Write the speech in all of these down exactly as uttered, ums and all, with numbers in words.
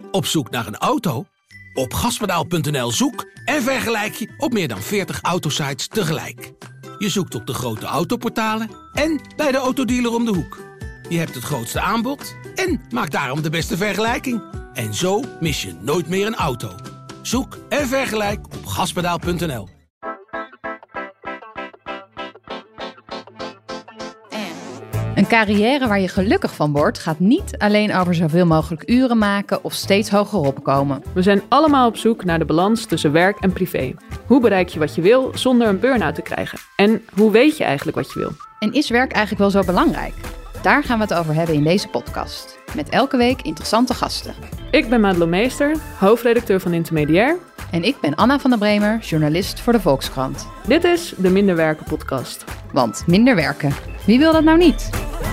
Op zoek naar een auto? Op gaspedaal punt n l zoek en vergelijk je op meer dan veertig autosites tegelijk. Je zoekt op de grote autoportalen en bij de autodealer om de hoek. Je hebt het grootste aanbod en maakt daarom de beste vergelijking. En zo mis je nooit meer een auto. Zoek en vergelijk op gaspedaal punt n l. Een carrière waar je gelukkig van wordt gaat niet alleen over zoveel mogelijk uren maken of steeds hoger opkomen. We zijn allemaal op zoek naar de balans tussen werk en privé. Hoe bereik je wat je wil zonder een burn-out te krijgen? En hoe weet je eigenlijk wat je wil? En is werk eigenlijk wel zo belangrijk? Daar gaan we het over hebben in deze podcast. Met elke week interessante gasten. Ik ben Madelon Meester, hoofdredacteur van Intermediair. En ik ben Anna van der Bremer, journalist voor de Volkskrant. Dit is de Minder Werken podcast. Want minder werken, wie wil dat nou niet?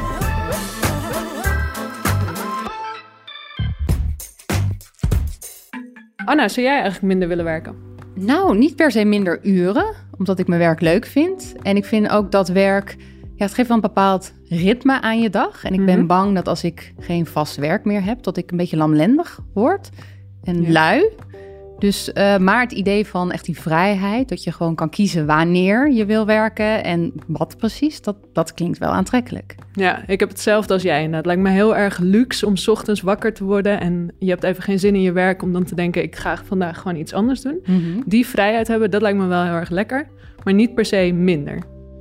Anna, zou jij eigenlijk minder willen werken? Nou, niet per se minder uren, omdat ik mijn werk leuk vind. En ik vind ook dat werk, ja, het geeft wel een bepaald ritme aan je dag. En ik ben Mm-hmm. bang dat als ik geen vast werk meer heb, dat ik een beetje lamlendig word en ja. lui. Dus, uh, maar het idee van echt die vrijheid, dat je gewoon kan kiezen wanneer je wil werken en wat precies, dat, dat klinkt wel aantrekkelijk. Ja, ik heb hetzelfde als jij. Het lijkt me heel erg luxe om 's ochtends wakker te worden en je hebt even geen zin in je werk om dan te denken, ik ga vandaag gewoon iets anders doen. Mm-hmm. Die vrijheid hebben, dat lijkt me wel heel erg lekker, maar niet per se minder.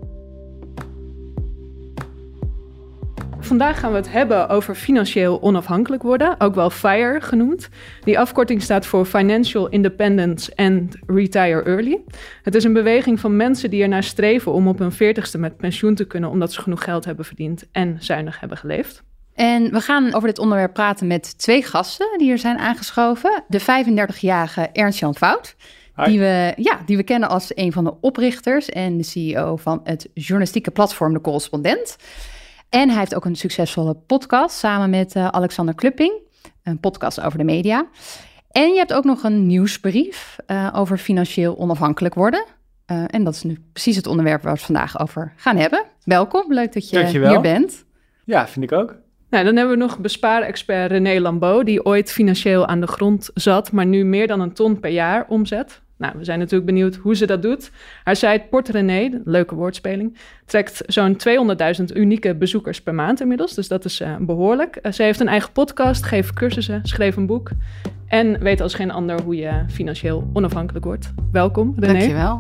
Vandaag gaan we het hebben over financieel onafhankelijk worden, ook wel FIRE genoemd. Die afkorting staat voor Financial Independence and Retire Early. Het is een beweging van mensen die ernaar streven om op hun veertigste met pensioen te kunnen, omdat ze genoeg geld hebben verdiend en zuinig hebben geleefd. En we gaan over dit onderwerp praten met twee gasten die er zijn aangeschoven. De vijfendertigjarige Ernst-Jan Fout, die we, ja, die we kennen als een van de oprichters en de C E O van het journalistieke platform De Correspondent. En hij heeft ook een succesvolle podcast samen met uh, Alexander Klupping. Een podcast over de media. En je hebt ook nog een nieuwsbrief uh, over financieel onafhankelijk worden. Uh, en dat is nu precies het onderwerp waar we het vandaag over gaan hebben. Welkom, leuk dat je Dankjewel. hier bent. Ja, vind ik ook. Nou, dan hebben we nog bespaarexpert René Lambeau, die ooit financieel aan de grond zat, maar nu meer dan een ton per jaar omzet. Nou, we zijn natuurlijk benieuwd hoe ze dat doet. Haar site Port René, leuke woordspeling, trekt zo'n tweehonderdduizend unieke bezoekers per maand inmiddels. Dus dat is uh, behoorlijk. Uh, ze heeft een eigen podcast, geeft cursussen, schreef een boek en weet als geen ander hoe je financieel onafhankelijk wordt. Welkom, René. Dankjewel.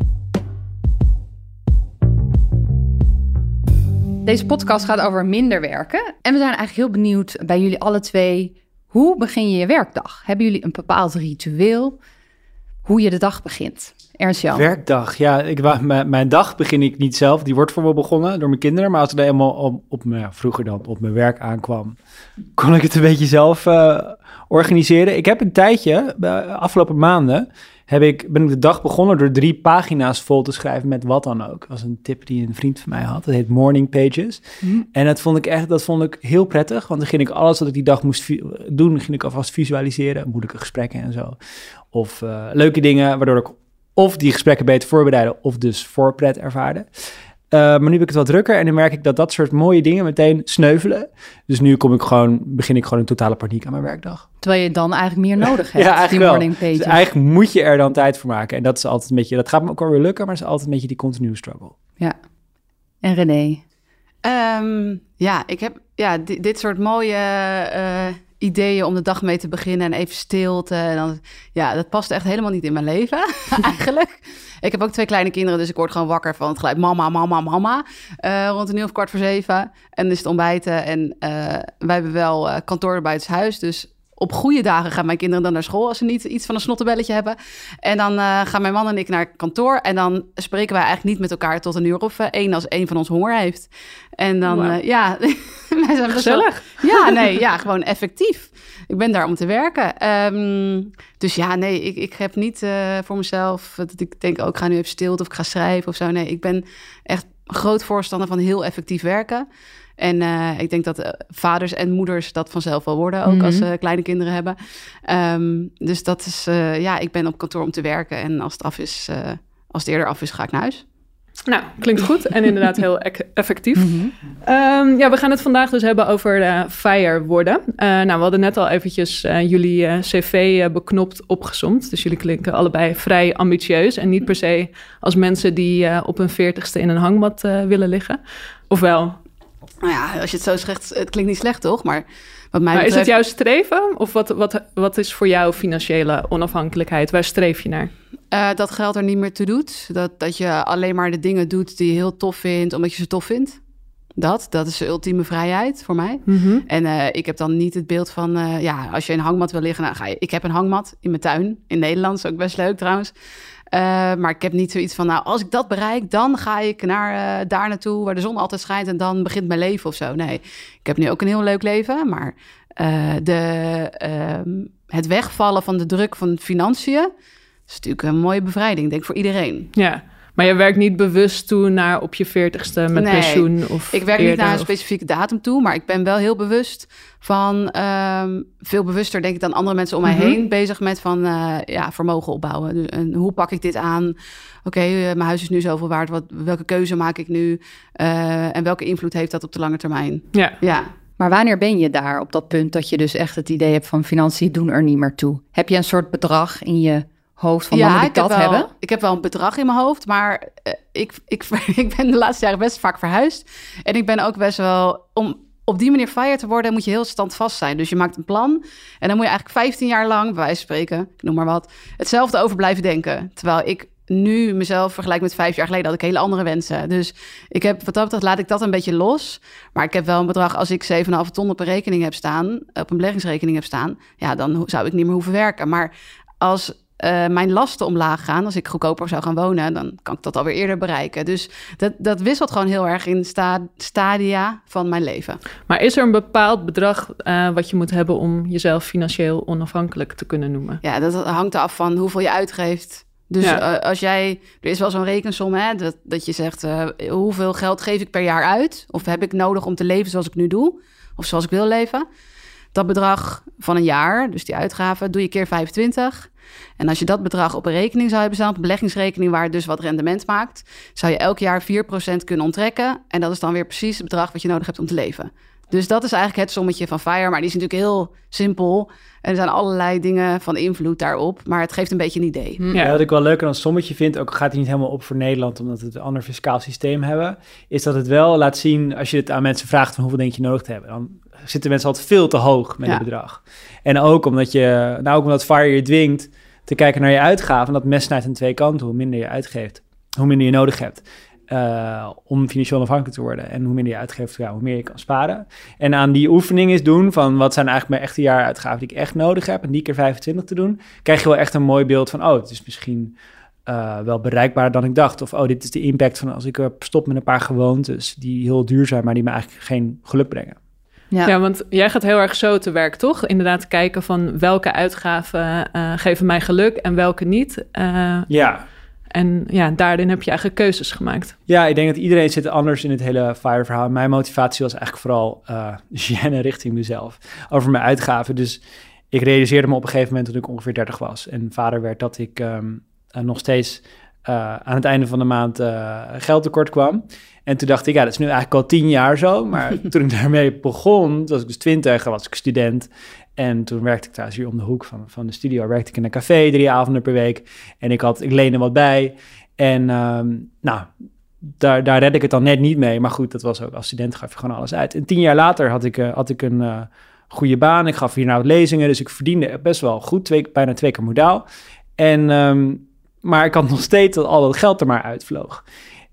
Deze podcast gaat over minder werken. En we zijn eigenlijk heel benieuwd bij jullie alle twee. Hoe begin je je werkdag? Hebben jullie een bepaald ritueel? Hoe je de dag begint. Ernst-Jan. Werkdag, ja. Ik, mijn, mijn dag begin ik niet zelf. Die wordt voor me begonnen door mijn kinderen. Maar als ik er eenmaal op, op mijn, ja, vroeger dan op mijn werk aankwam, kon ik het een beetje zelf uh, organiseren. Ik heb een tijdje, uh, afgelopen maanden, heb ik, ben ik de dag begonnen door drie pagina's vol te schrijven met wat dan ook. Dat was een tip die een vriend van mij had. Dat heet Morning Pages. Mm. En dat vond ik echt, dat vond ik heel prettig. Want dan ging ik alles wat ik die dag moest vi- doen, ging ik alvast visualiseren. Moeilijke gesprekken en zo. Of uh, leuke dingen, waardoor ik of die gesprekken beter voorbereidde of dus voorpret ervaarde. Uh, maar nu heb ik het wat drukker en dan merk ik dat dat soort mooie dingen meteen sneuvelen. Dus nu kom ik gewoon, begin ik gewoon in totale paniek aan mijn werkdag. Terwijl je dan eigenlijk meer nodig hebt, ja, eigenlijk die wel. morning pages. Dus eigenlijk moet je er dan tijd voor maken. En dat is altijd een beetje, dat gaat me ook wel weer lukken, maar het is altijd een beetje die continue struggle. Ja. En René? Um, ja, ik heb ja, dit, dit soort mooie uh, ideeën om de dag mee te beginnen en even stilte. En dan, ja, dat past echt helemaal niet in mijn leven, eigenlijk. Ik heb ook twee kleine kinderen, dus ik word gewoon wakker van het geluid mama, mama, mama. Uh, rond een uur of kwart voor zeven. En dan is het ontbijten. En uh, wij hebben wel uh, kantoor buitenshuis, dus op goede dagen gaan mijn kinderen dan naar school als ze niet iets van een snottenbelletje hebben. En dan uh, gaan mijn man en ik naar kantoor. En dan spreken wij eigenlijk niet met elkaar tot een uur of uh, één als één van ons honger heeft. En dan, wow. uh, ja, wij zijn gezellig. Wel, ja, nee, ja, gewoon effectief. Ik ben daar om te werken. Um, dus ja, nee, ik, ik heb niet uh, voor mezelf dat ik denk, oh, ik ga nu even stilte of ik ga schrijven of zo. Nee, ik ben echt groot voorstander van heel effectief werken. En uh, ik denk dat uh, vaders en moeders dat vanzelf wel worden, ook mm-hmm. als ze uh, kleine kinderen hebben. Um, dus dat is, uh, ja, ik ben op kantoor om te werken. En als het af is, uh, als het eerder af is, ga ik naar huis. Nou, klinkt goed en inderdaad heel e- effectief. Mm-hmm. Um, ja, we gaan het vandaag dus hebben over uh, FIRE worden. Uh, nou, we hadden net al eventjes uh, jullie uh, cv uh, beknopt opgesomd. Dus jullie klinken allebei vrij ambitieus. En niet per se als mensen die uh, op hun veertigste in een hangmat uh, willen liggen. Ofwel? Nou ja, als je het zo zegt, het klinkt niet slecht, toch? Maar, wat mij maar betreft... is het jouw streven? Of wat, wat, wat is voor jou financiële onafhankelijkheid? Waar streef je naar? Uh, dat geld er niet meer toe doet. Dat, dat je alleen maar de dingen doet die je heel tof vindt, omdat je ze tof vindt. Dat, dat is de ultieme vrijheid voor mij. Mm-hmm. En uh, ik heb dan niet het beeld van, uh, ja, als je in een hangmat wil liggen, nou ga je... Ik heb een hangmat in mijn tuin, in Nederland, is ook best leuk trouwens. Uh, maar ik heb niet zoiets van, nou, als ik dat bereik, dan ga ik naar, uh, daar naartoe waar de zon altijd schijnt en dan begint mijn leven of zo. Nee, ik heb nu ook een heel leuk leven, maar uh, de, uh, het wegvallen van de druk van financiën is natuurlijk een mooie bevrijding, denk ik, voor iedereen. Ja, maar je werkt niet bewust toe naar op je veertigste met nee, pensioen of ik werk eerder, niet naar een of... specifieke datum toe, maar ik ben wel heel bewust van, um, veel bewuster denk ik dan andere mensen om mij mm-hmm. heen, bezig met van, uh, ja, vermogen opbouwen. Dus, en hoe pak ik dit aan? Oké, okay, uh, mijn huis is nu zoveel waard, wat, welke keuze maak ik nu? Uh, en welke invloed heeft dat op de lange termijn? Ja. ja. Maar wanneer ben je daar op dat punt dat je dus echt het idee hebt van financiën doen er niet meer toe? Heb je een soort bedrag in je hoofd van, ja, dan moet ik, ik dat heb wel, hebben? Ik heb wel een bedrag in mijn hoofd, maar uh, ik, ik, ik ben de laatste jaren best vaak verhuisd. En ik ben ook best wel, om op die manier FIRE te worden, moet je heel standvast zijn. Dus je maakt een plan en dan moet je eigenlijk vijftien jaar lang, bij wijze van spreken, ik noem maar wat, hetzelfde over blijven denken. Terwijl ik nu mezelf vergelijk met vijf jaar geleden, had ik hele andere wensen. Dus ik heb, wat dat betreft, laat ik dat een beetje los. Maar ik heb wel een bedrag, als ik zeven komma vijf ton op een rekening heb staan, op een beleggingsrekening heb staan, ja, dan zou ik niet meer hoeven werken. Maar als Uh, mijn lasten omlaag gaan, als ik goedkoper zou gaan wonen, dan kan ik dat alweer eerder bereiken. Dus dat, dat wisselt gewoon heel erg in sta, stadia van mijn leven. Maar is er een bepaald bedrag uh, wat je moet hebben om jezelf financieel onafhankelijk te kunnen noemen? Ja, dat hangt af van hoeveel je uitgeeft. Dus ja. uh, als jij, er is wel zo'n rekensom, hè, dat, dat je zegt, uh, hoeveel geld geef ik per jaar uit? Of heb ik nodig om te leven zoals ik nu doe? Of zoals ik wil leven? Dat bedrag van een jaar, dus die uitgaven, doe je keer vijfentwintig. En als je dat bedrag op een rekening zou hebben staan, op een beleggingsrekening waar het dus wat rendement maakt, zou je elk jaar vier procent kunnen onttrekken. En dat is dan weer precies het bedrag wat je nodig hebt om te leven. Dus dat is eigenlijk het sommetje van FIRE, maar die is natuurlijk heel simpel. En er zijn allerlei dingen van invloed daarop, maar het geeft een beetje een idee. Ja, wat ik wel leuk aan een sommetje vind, ook gaat hij niet helemaal op voor Nederland, omdat we een ander fiscaal systeem hebben, is dat het wel laat zien, als je het aan mensen vraagt van hoeveel denk je nodig te hebben, dan zitten mensen altijd veel te hoog met ja. het bedrag. En ook omdat je, nou ook omdat FIRE je dwingt te kijken naar je uitgaven, en dat mes snijdt aan twee kanten, hoe minder je uitgeeft, hoe minder je nodig hebt. Uh, om financieel onafhankelijk te worden. En hoe minder je uitgeeft, ja, hoe meer je kan sparen. En aan die oefening is doen van wat zijn eigenlijk mijn echte jaaruitgaven die ik echt nodig heb, en die keer vijfentwintig te doen, krijg je wel echt een mooi beeld van, oh, het is misschien uh, wel bereikbaarder dan ik dacht. Of, oh, dit is de impact van als ik uh, stop met een paar gewoontes die heel duur zijn, maar die me eigenlijk geen geluk brengen. Ja. ja, want jij gaat heel erg zo te werk, toch? Inderdaad kijken van welke uitgaven uh, geven mij geluk en welke niet. Uh, ja. En ja, daarin heb je eigenlijk keuzes gemaakt. Ja, ik denk dat iedereen zit anders in het hele FIRE-verhaal. Mijn motivatie was eigenlijk vooral uh, gêne richting mezelf. Over mijn uitgaven. Dus ik realiseerde me op een gegeven moment toen ik ongeveer dertig was. En vader werd dat ik um, uh, nog steeds uh, aan het einde van de maand uh, geld tekort kwam. En toen dacht ik, ja, dat is nu eigenlijk al tien jaar zo. Maar toen ik daarmee begon, toen was ik dus twintig, was ik student. En toen werkte ik thuis hier om de hoek van, van de studio. Werkte ik in een café drie avonden per week. En ik, had, ik leende wat bij. En um, nou, daar, daar red ik het dan net niet mee. Maar goed, dat was ook als student gaf je gewoon alles uit. En tien jaar later had ik, uh, had ik een uh, goede baan. Ik gaf hier nou lezingen. Dus ik verdiende best wel goed. Twee, bijna twee keer modaal. En, um, maar ik had nog steeds dat al dat geld er maar uitvloog.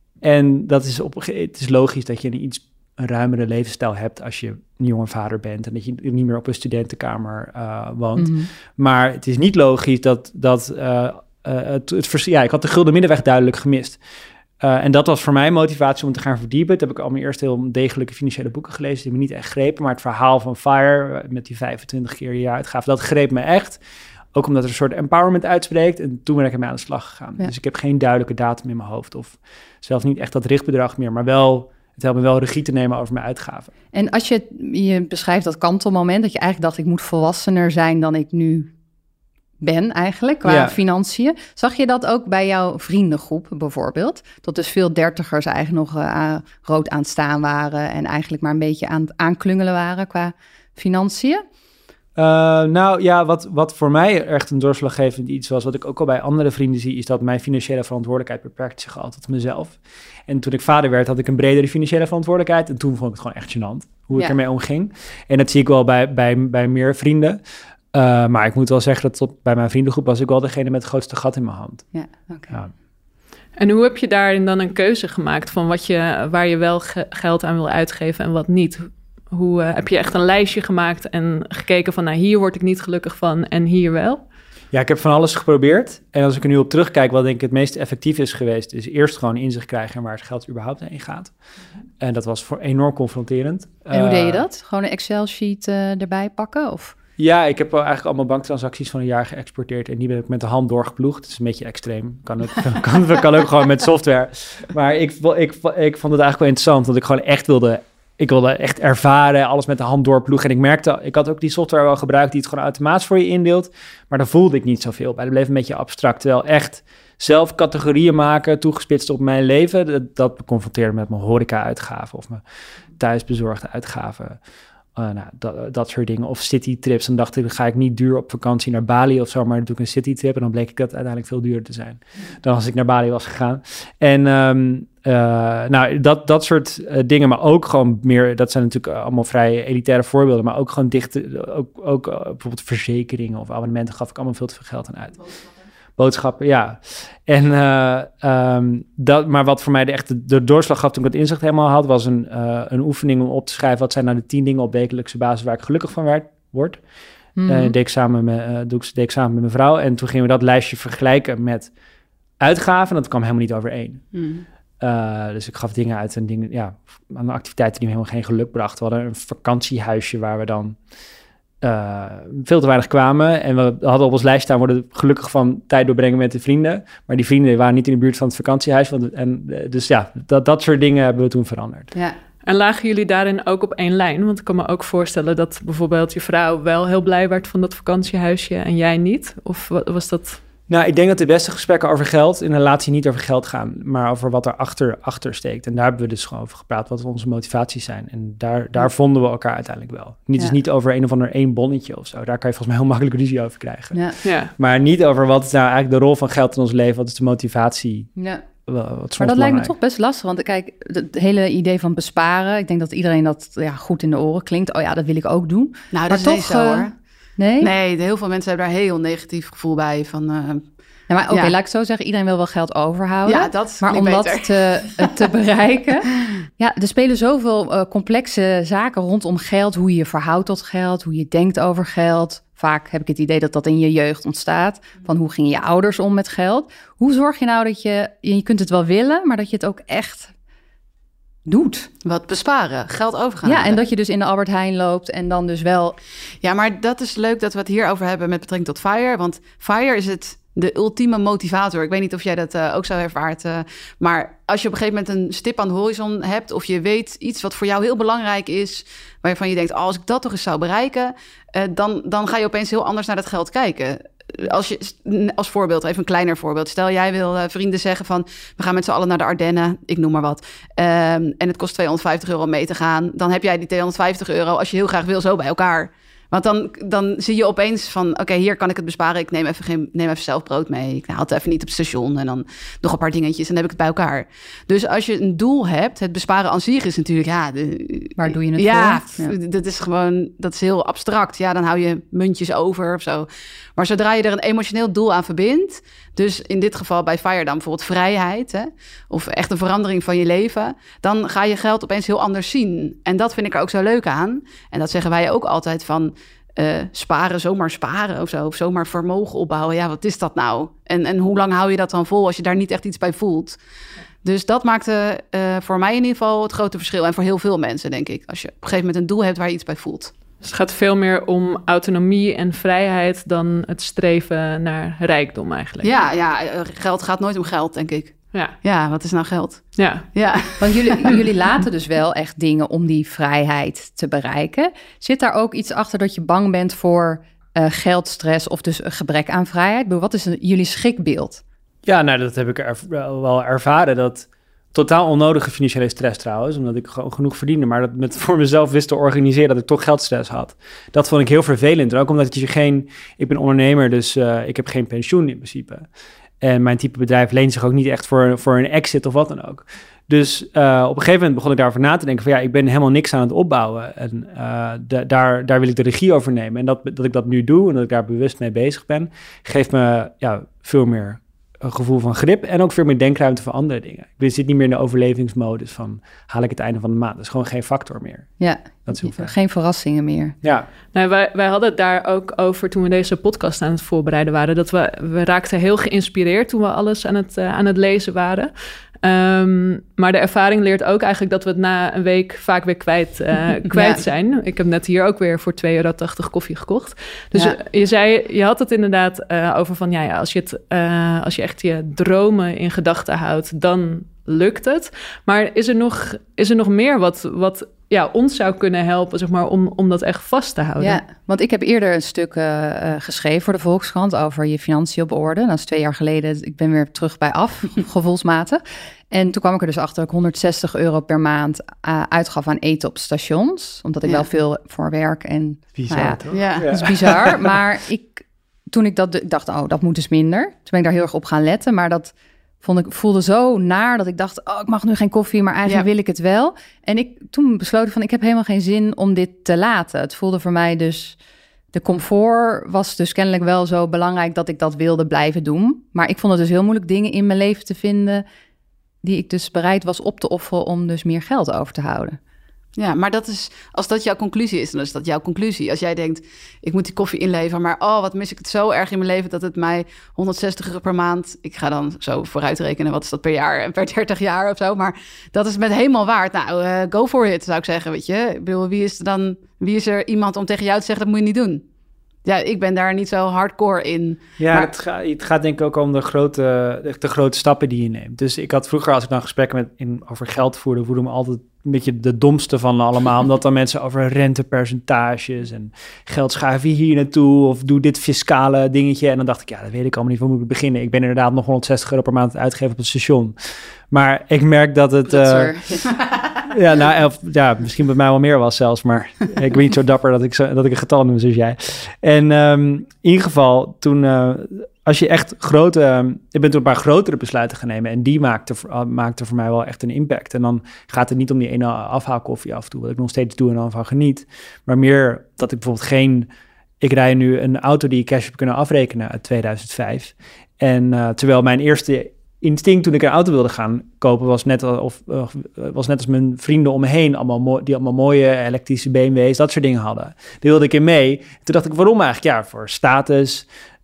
En dat is op, het is logisch dat je een iets een ruimere levensstijl hebt als je een jonge vader bent en dat je niet meer op een studentenkamer uh, woont. Mm-hmm. Maar het is niet logisch dat, dat uh, uh, het, het vers- ja, ik had de gulden middenweg duidelijk gemist. Uh, en dat was voor mij motivatie om te gaan verdiepen. Toen heb ik al mijn eerste heel degelijke financiële boeken gelezen die me niet echt grepen, maar het verhaal van FIRE met die vijfentwintig keer je jaaruitgave, dat greep me echt. Ook omdat er een soort empowerment uitspreekt. En toen ben ik ermee aan de slag gegaan. Ja. Dus ik heb geen duidelijke datum in mijn hoofd. Of zelfs niet echt dat richtbedrag meer. Maar wel, het helpt me wel regie te nemen over mijn uitgaven. En als je, je beschrijft dat kantelmoment, dat je eigenlijk dacht, ik moet volwassener zijn dan ik nu ben eigenlijk, qua ja. financiën. Zag je dat ook bij jouw vriendengroep bijvoorbeeld? Dat dus veel dertigers eigenlijk nog uh, rood aan het staan waren... en eigenlijk maar een beetje aan het aanklungelen waren qua financiën? Uh, nou ja, wat, wat voor mij echt een doorslaggevend iets was... wat ik ook al bij andere vrienden zie... is dat mijn financiële verantwoordelijkheid beperkt zich altijd tot mezelf. En toen ik vader werd, had ik een bredere financiële verantwoordelijkheid... en toen vond ik het gewoon echt gênant hoe ik ja. ermee omging. En dat zie ik wel bij, bij, bij meer vrienden... Uh, maar ik moet wel zeggen dat tot bij mijn vriendengroep was ik wel degene met het grootste gat in mijn hand. Ja, oké. Ja. En hoe heb je daarin dan een keuze gemaakt van wat je, waar je wel ge- geld aan wil uitgeven en wat niet? Hoe uh, heb je echt een lijstje gemaakt en gekeken van, nou, hier word ik niet gelukkig van en hier wel? Ja, ik heb van alles geprobeerd. En als ik er nu op terugkijk, wat denk ik het meest effectief is geweest, is eerst gewoon inzicht krijgen in waar het geld überhaupt heen gaat. En dat was voor enorm confronterend. En hoe uh, deed je dat? Gewoon een Excel-sheet uh, erbij pakken? Of? Ja, ik heb eigenlijk allemaal banktransacties van een jaar geëxporteerd en die ben ik met de hand doorgeploegd. Het is een beetje extreem. Kan ook, kan, kan ook gewoon met software. Maar ik, ik, ik vond het eigenlijk wel interessant, want ik gewoon echt wilde, ik wilde echt ervaren, alles met de hand doorploegen. En ik merkte, ik had ook die software wel gebruikt die het gewoon automatisch voor je indeelt. Maar daar voelde ik niet zoveel bij. Dat bleef een beetje abstract. Terwijl echt zelf categorieën maken, toegespitst op mijn leven, dat, dat confronteerde met mijn horeca-uitgaven of mijn thuisbezorgde uitgaven. Uh, nou, dat, dat soort dingen. Of citytrips. Dan dacht ik, dan ga ik niet duur op vakantie naar Bali of zo, maar dan doe ik een citytrip. En dan bleek ik dat uiteindelijk veel duurder te zijn dan als ik naar Bali was gegaan. En um, uh, nou, dat, dat soort uh, dingen, maar ook gewoon meer, dat zijn natuurlijk allemaal vrij elitaire voorbeelden, maar ook gewoon dichte, ook, ook uh, bijvoorbeeld verzekeringen of abonnementen gaf ik allemaal veel te veel geld aan uit. Boodschappen, ja. En, uh, um, dat, maar wat voor mij de echte de doorslag gaf toen ik het inzicht helemaal had, was een, uh, een oefening om op te schrijven wat zijn nou de tien dingen op wekelijkse basis waar ik gelukkig van werd, word. Mm-hmm. Uh, deed ik samen met, uh, doe ik, deed ik samen met mijn vrouw. En toen gingen we dat lijstje vergelijken met uitgaven. En dat kwam helemaal niet overeen. Mm. Uh, dus ik gaf dingen uit en dingen, ja, aan activiteiten die me helemaal geen geluk brachten. We hadden een vakantiehuisje waar we dan Uh, veel te weinig kwamen. En we hadden op ons lijst staan, worden gelukkig van tijd doorbrengen met de vrienden. Maar die vrienden waren niet in de buurt van het vakantiehuis. Want, en, dus ja, dat, dat soort dingen hebben we toen veranderd. Ja. En lagen jullie daarin ook op één lijn? Want ik kan me ook voorstellen dat bijvoorbeeld je vrouw wel heel blij werd van dat vakantiehuisje en jij niet. Of was dat? Nou, ik denk dat de beste gesprekken over geld in een relatie niet over geld gaan, maar over wat er achter, achter steekt. En daar hebben we dus gewoon over gepraat, wat onze motivaties zijn. En daar, daar vonden we elkaar uiteindelijk wel. Niet, ja. Dus niet over een of ander één bonnetje of zo. Daar kan je volgens mij heel makkelijk ruzie over krijgen. Ja. Ja. Maar niet over wat is nou eigenlijk de rol van geld in ons leven, wat is de motivatie. Ja. Maar dat lijkt me toch best lastig, want kijk, het hele idee van besparen, ik denk dat iedereen dat ja, goed in de oren klinkt. Oh ja, dat wil ik ook doen. Nou, dat maar is toch, niet zo hoor. Nee? Nee, heel veel mensen hebben daar een heel negatief gevoel bij. Van, uh, ja, maar oké, okay, ja. laat ik zo zeggen, iedereen wil wel geld overhouden. Ja, dat maar om beter. dat te, te bereiken. Ja, er spelen zoveel uh, complexe zaken rondom geld. Hoe je je verhoudt tot geld, hoe je denkt over geld. Vaak heb ik het idee dat dat in je jeugd ontstaat. Van hoe gingen je ouders om met geld? Hoe zorg je nou dat je, je kunt het wel willen, maar dat je het ook echt doet? Wat besparen, geld overgaan. Ja, en dat je dus in de Albert Heijn loopt en dan dus wel. Ja, maar dat is leuk dat we het hierover hebben met betrekking tot FIRE. Want FIRE is het de ultieme motivator. Ik weet niet of jij dat uh, ook zo ervaart. Uh, maar als je op een gegeven moment een stip aan de horizon hebt, of je weet iets wat voor jou heel belangrijk is, waarvan je denkt, oh, als ik dat toch eens zou bereiken, uh, dan, dan ga je opeens heel anders naar dat geld kijken. Als je, als voorbeeld, even een kleiner voorbeeld. Stel, jij wil uh, vrienden zeggen van, we gaan met z'n allen naar de Ardennen, ik noem maar wat. Um, en het kost tweehonderdvijftig euro om mee te gaan. Dan heb jij die tweehonderdvijftig euro, als je heel graag wil, zo bij elkaar. Want dan, dan zie je opeens van, oké, okay, hier kan ik het besparen. Ik neem even, geen, neem even zelf brood mee. Ik haal het even niet op het station. En dan nog een paar dingetjes en dan heb ik het bij elkaar. Dus als je een doel hebt, het besparen aan zich is natuurlijk, ja. De, Waar doe je het ja, voor? Ja, dat is gewoon, dat is heel abstract. Ja, dan hou je muntjes over of zo. Maar zodra je er een emotioneel doel aan verbindt, dus in dit geval bij FIRE dan bijvoorbeeld vrijheid, hè, of echt een verandering van je leven, dan ga je geld opeens heel anders zien. En dat vind ik er ook zo leuk aan. En dat zeggen wij ook altijd van, uh, sparen, zomaar sparen of zo, of zomaar vermogen opbouwen. Ja, wat is dat nou? En, en hoe lang hou je dat dan vol als je daar niet echt iets bij voelt? Dus dat maakte uh, voor mij in ieder geval het grote verschil. En voor heel veel mensen, denk ik. Als je op een gegeven moment een doel hebt waar je iets bij voelt. Dus het gaat veel meer om autonomie en vrijheid dan het streven naar rijkdom eigenlijk. Ja, ja, geld gaat nooit om geld, denk ik. Ja, ja, wat is nou geld? Ja, ja. Want jullie, jullie laten dus wel echt dingen om die vrijheid te bereiken. Zit daar ook iets achter dat je bang bent voor uh, geldstress of dus een gebrek aan vrijheid? Wat is een, jullie schrikbeeld? Ja, nou, dat heb ik er, wel ervaren. Dat totaal onnodige financiële stress trouwens, omdat ik gewoon genoeg verdiende, maar dat met voor mezelf wist te organiseren dat ik toch geldstress had. Dat vond ik heel vervelend. En ook omdat je geen, ik ben ondernemer, dus uh, ik heb geen pensioen in principe. En mijn type bedrijf leent zich ook niet echt voor, voor een exit of wat dan ook. Dus uh, op een gegeven moment begon ik daarover na te denken van ja, ik ben helemaal niks aan het opbouwen. En uh, de, daar, daar wil ik de regie over nemen. En dat, dat ik dat nu doe en dat ik daar bewust mee bezig ben, geeft me ja, veel meer een gevoel van grip en ook veel meer denkruimte voor andere dingen. Ik zit niet meer in de overlevingsmodus van haal ik het einde van de maand. Dat is gewoon geen factor meer. Ja, dat is heel geen verrassingen meer. Ja. Nou, wij, wij hadden het daar ook over toen we deze podcast aan het voorbereiden waren. Dat we, we raakten heel geïnspireerd toen we alles aan het, uh, aan het lezen waren. Um, maar de ervaring leert ook eigenlijk dat we het na een week vaak weer kwijt, uh, kwijt ja. zijn. Ik heb net hier ook weer voor twee euro tachtig koffie gekocht. Dus ja. je zei, je had het inderdaad uh, over van ja, ja als, je het, uh, als je echt je dromen in gedachten houdt, dan lukt het. Maar is er nog, is er nog meer wat, wat ja, ons zou kunnen helpen, zeg maar, om, om dat echt vast te houden? Ja, want ik heb eerder een stuk uh, geschreven voor de Volkskrant over je financiën op orde. Dat is twee jaar geleden. Ik ben weer terug bij af, gevoelsmatig. En toen kwam ik er dus achter dat ik honderdzestig euro per maand uh, uitgaf aan eten op stations. Omdat ik ja. wel veel voor werk en... Bizar, nou ja, toch? Ja. Dat is bizar. Maar ik, toen ik dat ik dacht, oh, dat moet dus minder. Toen ben ik daar heel erg op gaan letten. Maar dat vond ik, voelde zo naar dat ik dacht, oh, ik mag nu geen koffie, maar eigenlijk ja. wil ik het wel. En ik toen besloten van, ik heb helemaal geen zin om dit te laten. Het voelde voor mij dus... De comfort was dus kennelijk wel zo belangrijk dat ik dat wilde blijven doen. Maar ik vond het dus heel moeilijk dingen in mijn leven te vinden die ik dus bereid was op te offeren om dus meer geld over te houden. Ja, maar dat is, als dat jouw conclusie is, dan is dat jouw conclusie. Als jij denkt, ik moet die koffie inleveren, maar oh, wat mis ik het zo erg in mijn leven dat het mij honderdzestig euro per maand, ik ga dan zo vooruit rekenen, wat is dat per jaar, per dertig jaar of zo, maar dat is met helemaal waard. Nou, uh, go for it, zou ik zeggen, weet je. Ik bedoel, wie is er dan, wie is er iemand om tegen jou te zeggen, dat moet je niet doen? Ja, ik ben daar niet zo hardcore in. Ja, maar... het, gaat, het gaat denk ik ook om de grote, de, de grote stappen die je neemt. Dus ik had vroeger, als ik dan gesprekken met, in, over geld voerde, voelde me altijd een beetje de domste van allemaal. Omdat dan mensen over rentepercentages en geld schuiven hier naartoe of doe dit fiscale dingetje. En dan dacht ik, ja, dat weet ik allemaal niet, waar moet ik beginnen? Ik ben inderdaad nog honderdzestig euro per maand uitgegeven op het station. Maar ik merk dat het... Uh, ja, nou, of, ja, misschien bij mij wel meer was zelfs, maar ik ben niet zo dapper dat ik, zo, dat ik een getal noem zoals jij. En um, in ieder geval, toen, uh, als je echt grote, um, ik ben toen een paar grotere besluiten gaan nemen en die maakte, uh, maakte voor mij wel echt een impact. En dan gaat het niet om die ene afhaalkoffie af en toe, wat ik nog steeds doe en dan van geniet, maar meer dat ik bijvoorbeeld geen, ik rij nu een auto die ik cash heb kunnen afrekenen uit tweeduizend vijf. En uh, terwijl mijn eerste instinct toen ik een auto wilde gaan kopen was net, of, uh, was net als mijn vrienden om me heen, allemaal mo- die allemaal mooie elektrische B M W's, dat soort dingen hadden. Die wilde ik in mee. Toen dacht ik, waarom eigenlijk? Ja, voor status,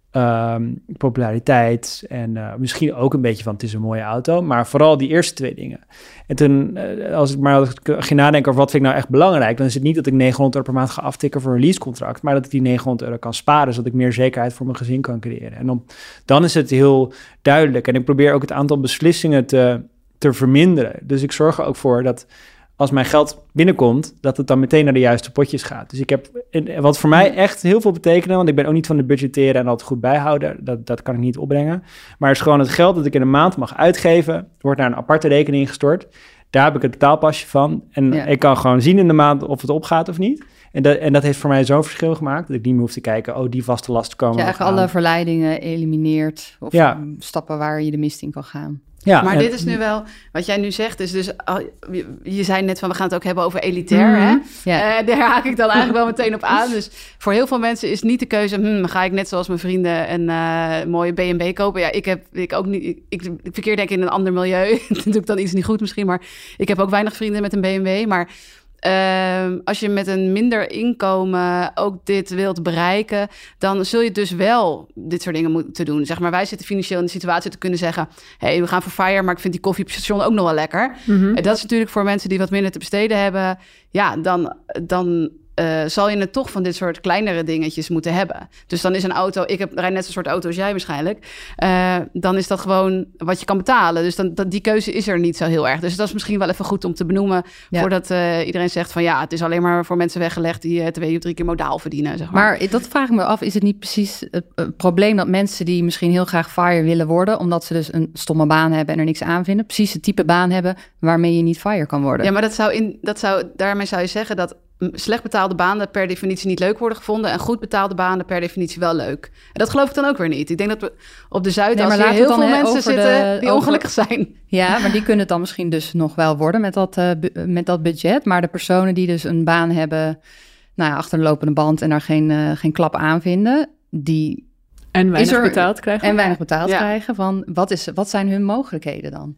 um, populariteit en uh, misschien ook een beetje van het is een mooie auto, maar vooral die eerste twee dingen. En toen, uh, als ik maar als ik ging nadenken over wat vind ik nou echt belangrijk, dan is het niet dat ik negenhonderd euro per maand ga aftikken voor een leasecontract, maar dat ik die negenhonderd euro kan sparen, zodat ik meer zekerheid voor mijn gezin kan creëren. En dan, dan is het heel duidelijk. En ik probeer ook het aantal beslissingen te, te verminderen. Dus ik zorg er ook voor dat als mijn geld binnenkomt, dat het dan meteen naar de juiste potjes gaat. Dus ik heb, wat voor mij echt heel veel betekende, want ik ben ook niet van de budgetteren en altijd goed bijhouden, dat, dat kan ik niet opbrengen. Maar het is gewoon het geld dat ik in een maand mag uitgeven, wordt naar een aparte rekening gestort. Daar heb ik het betaalpasje van. En ja. ik kan gewoon zien in de maand of het opgaat of niet. En dat, en dat heeft voor mij zo'n verschil gemaakt, dat ik niet meer hoef te kijken, oh, die vaste lasten komen. Ja, eigenlijk alle verleidingen elimineert, of ja. stappen waar je de mist in kan gaan. Ja, maar en, dit is nu wel, wat jij nu zegt, is dus, je zei net van, we gaan het ook hebben over elitair, mm-hmm. hè? Ja. Uh, daar haak ik dan eigenlijk wel meteen op aan. Dus voor heel veel mensen is niet de keuze, hm, ga ik net zoals mijn vrienden een uh, mooie B M W kopen? Ja, ik heb, ik ook niet, ik, ik verkeer denk ik in een ander milieu. Dat doe ik dan iets niet goed misschien, maar ik heb ook weinig vrienden met een B M W, maar... Uh, als je met een minder inkomen ook dit wilt bereiken, dan zul je dus wel dit soort dingen moeten doen. Zeg maar, wij zitten financieel in de situatie te kunnen zeggen, hey, we gaan voor FIRE, maar ik vind die koffie op het station ook nog wel lekker. Mm-hmm. En dat is natuurlijk voor mensen die wat minder te besteden hebben. Ja, dan, dan uh, zal je het toch van dit soort kleinere dingetjes moeten hebben. Dus dan is een auto, ik heb, rijd net zo'n soort auto als jij waarschijnlijk. Uh, dan is dat gewoon wat je kan betalen. Dus dan, dat, die keuze is er niet zo heel erg. Dus dat is misschien wel even goed om te benoemen, ja. voordat uh, iedereen zegt van ja, het is alleen maar voor mensen weggelegd die uh, twee of drie keer modaal verdienen. Zeg maar. maar dat vraag ik me af, is het niet precies het, het probleem dat mensen die misschien heel graag FIRE willen worden, omdat ze dus een stomme baan hebben en er niks aan vinden, precies het type baan hebben waarmee je niet FIRE kan worden? Ja, maar dat zou in, dat zou, daarmee zou je zeggen dat slecht betaalde banen per definitie niet leuk worden gevonden en goed betaalde banen per definitie wel leuk. En dat geloof ik dan ook weer niet. Ik denk dat we op de Zuidas nee, heel veel he, mensen zitten de, die over, ongelukkig zijn. Ja, maar die kunnen het dan misschien dus nog wel worden met dat, uh, bu- met dat budget. Maar de personen die dus een baan hebben, nou ja, achter de lopende band en daar geen, uh, geen klap aan vinden, die en weinig er, betaald krijgen. En weinig betaald ja. krijgen. Van wat, is, wat zijn hun mogelijkheden dan?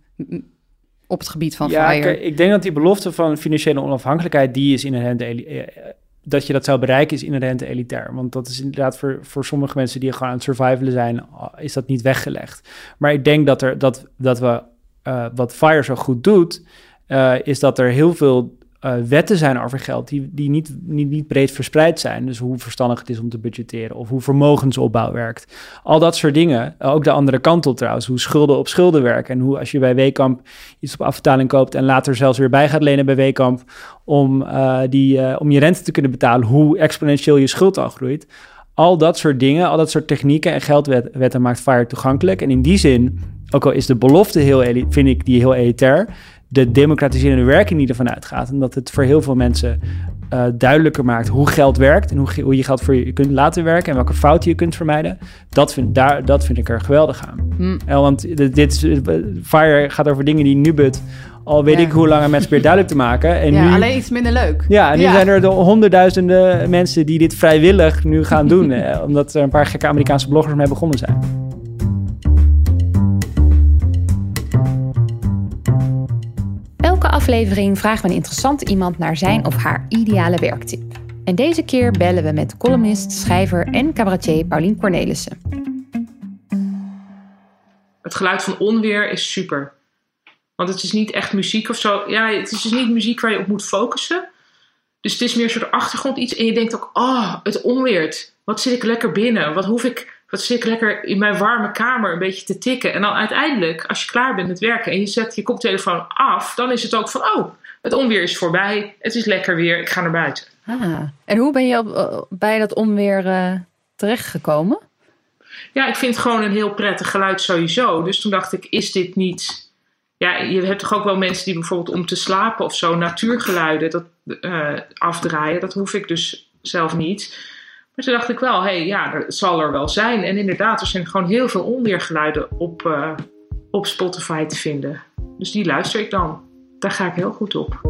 Op het gebied van ja, FIRE. Ik, ik denk dat die belofte van financiële onafhankelijkheid, die is inherent, dat je dat zou bereiken, is inherent elitair. Want dat is inderdaad voor, voor sommige mensen die gewoon aan het survivalen zijn, is dat niet weggelegd. Maar ik denk dat, er, dat, dat we, uh, wat FIRE zo goed doet, uh, is dat er heel veel uh, wetten zijn over geld die, die niet, niet, niet breed verspreid zijn. Dus hoe verstandig het is om te budgetteren of hoe vermogensopbouw werkt. Al dat soort dingen. Ook de andere kant op trouwens. Hoe schulden op schulden werken. En hoe als je bij Weekamp iets op afbetaling koopt en later zelfs weer bij gaat lenen bij Weekamp om, uh, die, uh, om je rente te kunnen betalen, hoe exponentieel je schuld al groeit. Al dat soort dingen, al dat soort technieken en geldwetten maakt FIRE toegankelijk. En in die zin, ook al is de belofte heel, vind ik die heel elitair, de democratiserende werking die ervan uitgaat. En dat het voor heel veel mensen uh, duidelijker maakt hoe geld werkt en hoe, hoe je geld voor je kunt laten werken en welke fouten je kunt vermijden. Dat vind, daar, dat vind ik er geweldig aan. Mm. En want dit, dit FIRE gaat over dingen die Nubud al weet ja. ik hoe lang aan mensen weer duidelijk te maken. En ja, nu, alleen iets minder leuk. Ja, en nu ja. zijn er de honderdduizenden mensen die dit vrijwillig nu gaan doen. eh, omdat er een paar gekke Amerikaanse bloggers mee begonnen zijn. Elke aflevering vragen we een interessante iemand naar zijn of haar ideale werktip. En deze keer bellen we met columnist, schrijver en cabaretier Paulien Cornelissen. Het geluid van onweer is super. Want het is niet echt muziek of zo. Ja, het is dus niet muziek waar je op moet focussen. Dus het is meer een soort achtergrond iets. En je denkt ook, oh, het onweert. Wat zit ik lekker binnen? Wat hoef ik... Wat zit ik lekker in mijn warme kamer een beetje te tikken. En dan uiteindelijk, als je klaar bent met werken en je zet je koptelefoon af, dan is het ook van, oh, het onweer is voorbij. Het is lekker weer, ik ga naar buiten. Ah, en hoe ben je op, bij dat onweer uh, terechtgekomen? Ja, ik vind het gewoon een heel prettig geluid sowieso. Dus toen dacht ik, is dit niet... Ja, je hebt toch ook wel mensen die bijvoorbeeld om te slapen of zo natuurgeluiden dat, uh, afdraaien. Dat hoef ik dus zelf niet. Maar toen dacht ik wel, hé, hey, ja, dat zal er wel zijn. En inderdaad, er zijn gewoon heel veel onweergeluiden op, uh, op Spotify te vinden. Dus die luister ik dan. Daar ga ik heel goed op.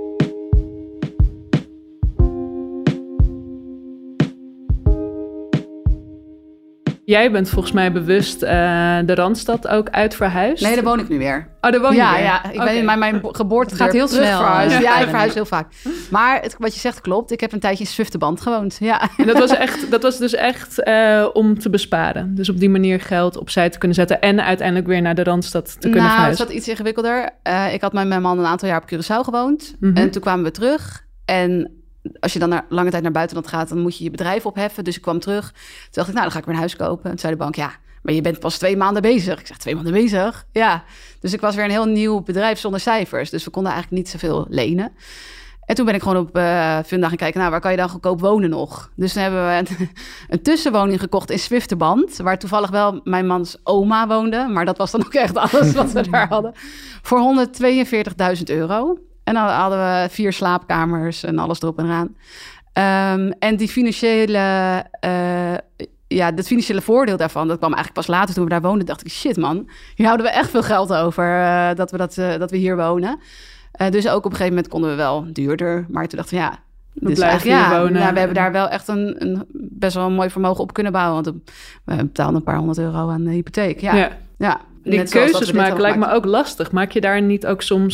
Jij bent volgens mij bewust uh, de Randstad ook uit verhuisd. Nee, daar woon ik nu weer. Oh, daar woon je ja, weer? Ja, ik okay. ben mijn, mijn geboorte het gaat heel snel. Ja, ja, ik verhuis heel vaak. Maar het, wat je zegt klopt. Ik heb een tijdje in Zwifterband gewoond. Ja. En dat was, echt, dat was dus echt uh, om te besparen. Dus op die manier geld opzij te kunnen zetten en uiteindelijk weer naar de Randstad te kunnen nou, verhuizen. Het zat iets ingewikkelder. Uh, ik had met mijn man een aantal jaar op Curaçao gewoond. Mm-hmm. En toen kwamen we terug. En als je dan naar, lange tijd naar buitenland gaat, dan moet je je bedrijf opheffen. Dus ik kwam terug. Toen dacht ik, nou, dan ga ik weer een huis kopen. En toen zei de bank, ja, maar je bent pas twee maanden bezig. Ik zeg, twee maanden bezig? Ja. Dus ik was weer een heel nieuw bedrijf zonder cijfers. Dus we konden eigenlijk niet zoveel lenen. En toen ben ik gewoon op uh, Funda gaan kijken, nou, waar kan je dan goedkoop wonen nog? Dus toen hebben we een, een tussenwoning gekocht in Zwifterband, waar toevallig wel mijn mans oma woonde. Maar dat was dan ook echt alles wat we daar hadden. Voor honderdtweeënveertigduizend euro. En dan hadden we vier slaapkamers en alles erop en eraan. Um, en die financiële, uh, ja, het financiële voordeel daarvan, dat kwam eigenlijk pas later toen we daar woonden. Dacht ik, shit man, hier houden we echt veel geld over uh, dat, we dat, uh, dat we hier wonen. Uh, dus ook op een gegeven moment konden we wel duurder. Maar toen dachten we, ja, we blijven hier ja, wonen. Nou, we hebben daar wel echt een, een best wel een mooi vermogen op kunnen bouwen. Want we betaalden een paar honderd euro aan de hypotheek. Ja, ja. ja die keuzes maken lijkt me ook lastig. Maak je daar niet ook soms